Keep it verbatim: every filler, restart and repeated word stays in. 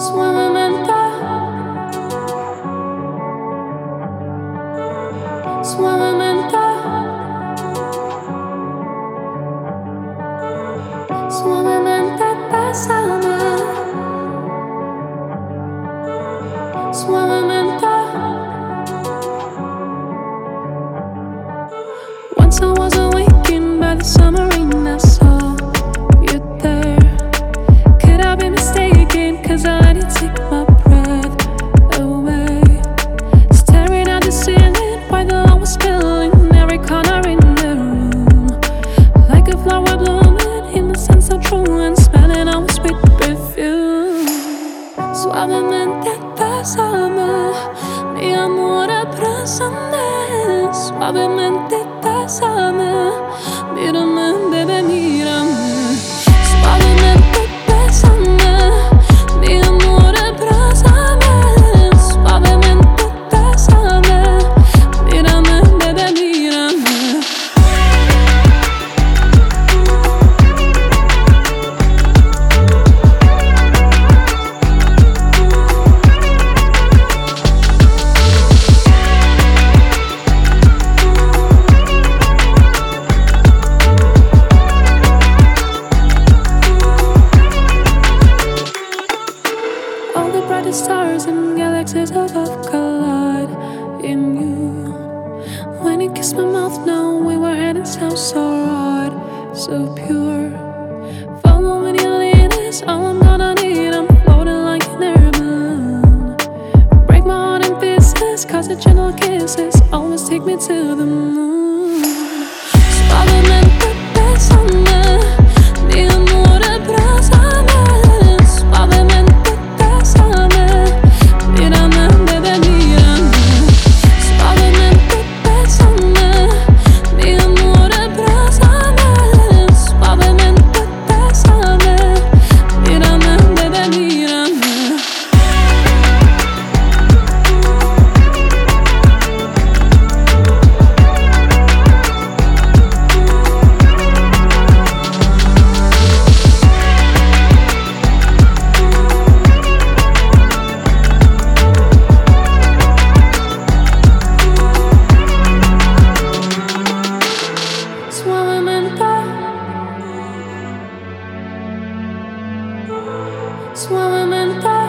Suavemente, suavemente, suavemente bésame, suavemente. Once I was awakened by the summer rain, I saw you there. Could I be mistaken? Cause I let it take my breath away. Staring at the ceiling while the light was spilling every corner in the room. Like a flower blooming in the sun so true and smelling of sweet perfume. Suavemente bésame, mi amor abrázame. Suavemente bésame, mírame, bebé, mírame. Suavemente bésame, mi amor abrázame. Suavemente bésame, mírame, bebé, mírame. All the brightest stars and galaxies above collide in you. When you kissed my mouth, now we were heading south, so hard, so pure. Follow when you lead is all I'm gonna need. I'm floating like an air balloon. Break my heart in pieces, cause the gentle kisses always take me to the moon. Suavemente bésame, mi amor abrázame. Suavemente bésame, mírame, bebé, mírame. Suavemente bésame, mi amor abrázame. Suavemente bésame, mírame, bebé, mírame. Suavemente, suavemente.